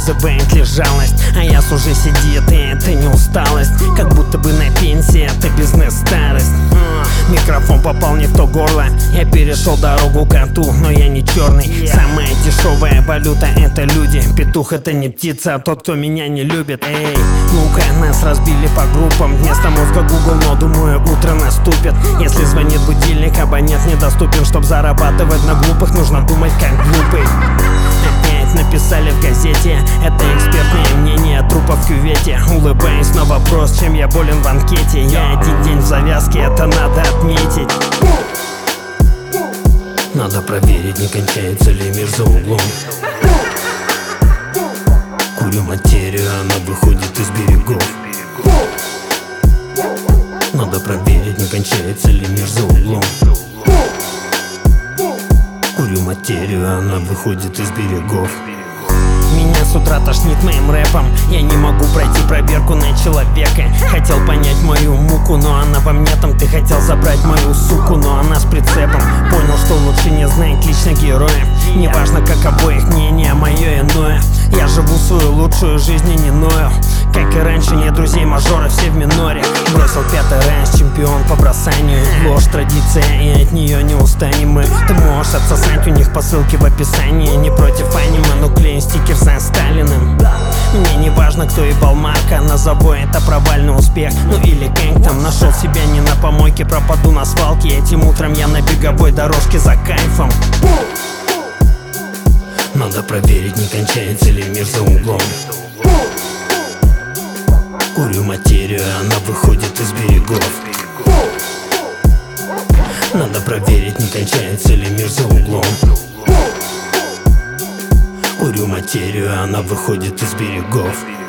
вызывает лишь жалость. А яс уже сидит, и это не усталость, как будто бы на пенсии, это бизнес-старость. Микрофон попал не в то горло, я перешел дорогу коту, но я не черный. Самая дешевая валюта — это люди. Петух — это не птица, а тот, кто меня не любит. Эй, ну-ка, нас разбили по группам. Вместо мозга Google, но думаю, утро наступит. Если звонит будильник, абонент недоступен. Чтоб зарабатывать на глупых, нужно думать как глупый. Опять написали в газете, это экспертное мнение трупов в кювете. Улыбаюсь на вопрос, чем я болен в анкете. Я один день в завязке, это надо отметить. Надо проверить, не кончается ли мир за углом. Курю материю, она выходит из берегов. Надо проверить, не кончается ли мир за углом. Курю материю, она выходит из берегов. Меня с утра тошнит моим рэпом. Я не могу пройти проверку на человека. Хотел понять мою муку, но она во мне там. Ты хотел забрать мою суку, но она с прицепом. Понял, что лучше не знает лично героя. Неважно, как обоих мнение, мое иное. Я живу свою лучшую жизнь и не ною. Как и раньше, нет друзей мажора, все в миноре. Бросил 5-й ранж, чемпион по бросанию. Ложь, традиция, и от нее не устанем мы. Ты можешь отсосать у них по ссылке в описании. Не против аниме, но клеим стикер за Сталиным. Мне не важно, кто ебал Марка, назову это провальный успех. Ну или Кэнг там нашел себя не на помойке, пропаду на свалке. Этим утром я на беговой дорожке за кайфом. Надо проверить, не кончается ли мир за углом. Курю материю, она выходит из берегов. Надо проверить, не кончается ли мир за углом. Курю материю, она выходит из берегов.